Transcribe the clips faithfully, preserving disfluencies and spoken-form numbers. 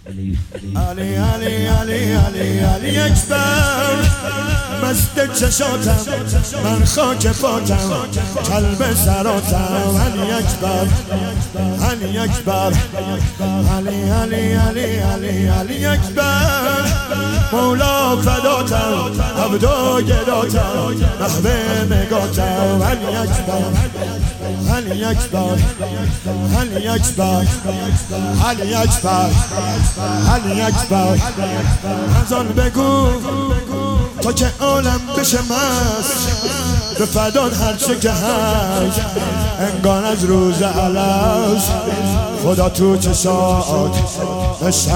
علی علی علی علی علی اکبر مست چشاتم من خاک پاتم کلب سراتم علی اکبر علی اکبر علی علی علی علی علی اکبر مولا فداتم عبدو گداتم محو نگاتم علی اکبر علی اکبر علی اکبر علی اکبر علی اکبر از آن بگو تا که عالم بشه مست به فدان هرچه که هست انگار از روز الست خدا تو چشات نشست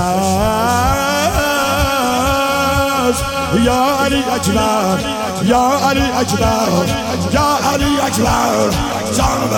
یا علی اکبر یا علی اکبر یا علی اکبر جان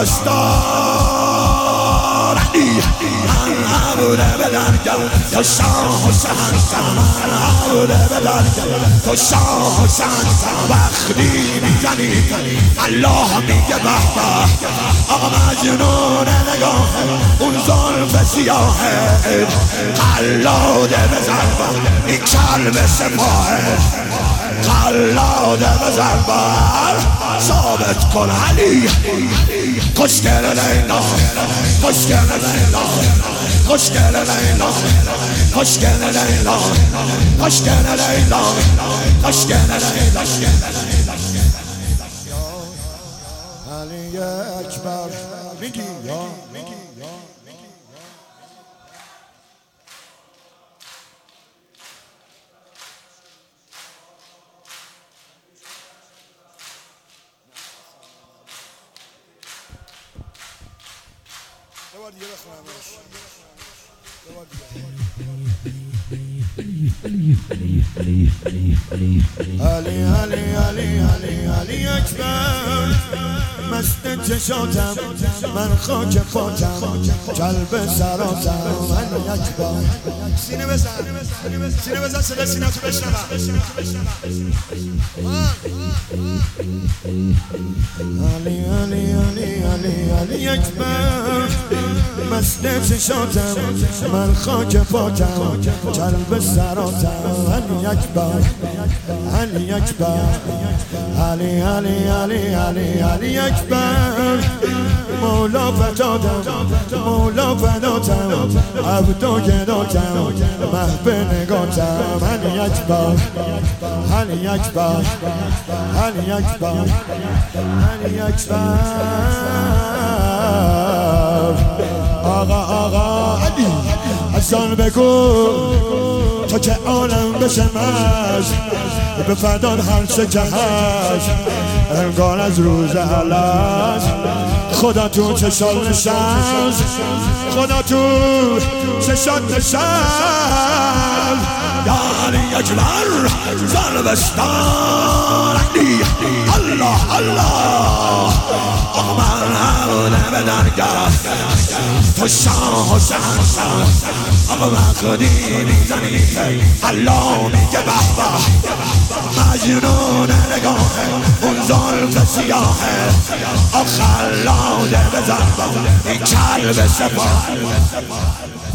بستار علی بوده بدن تو شاه حسن من بوده بدن تو شاه حسن وقتی میزنی الله میگه به به آقا مجنون نگاه اون ظلف سیاهه قلاده بزن این کلب سپاهه قلاده بزن بر ثابت کن علی خوشگل لیلا خوشگل لیلا خوشگل لیلا خوشگل لیلا خوشگل لیلا خوشگل لیلا علی اکبر میگی یا دوباره دیگه بخونمش دوباره دیگه علی علی علی علی علی اکبر مست چشاتم من خاک پاتم کلب سراتم علی اکبر سینه بزن سینه بزن صدا سینه تو بشنوم علی علی علی علی علی اکبر مست چشاتم من خاک پاتم کلب سراتم علی اکبر علی اکبر علی علی علی علی علی اکبر مولا فداتم مولا فداتم عبدو گداتم محو نگاتم علی اکبر علی اکبر علی اکبر علی اکبر آقا آقا علی از آن بگو تا که عالم بشه مست به فدان هرچه که هست انگار از روز الست خدا تو چشات نشست خدا تو چشات نشست یا علی اکبر زن بستان علی الله الله آقا من همونه به درگاه تو شاه حسن آقا مقدی میزنی الله میگه به به مجنون نگاهه اون ظلف سیاهه آخلاده بزن این کلب سپاه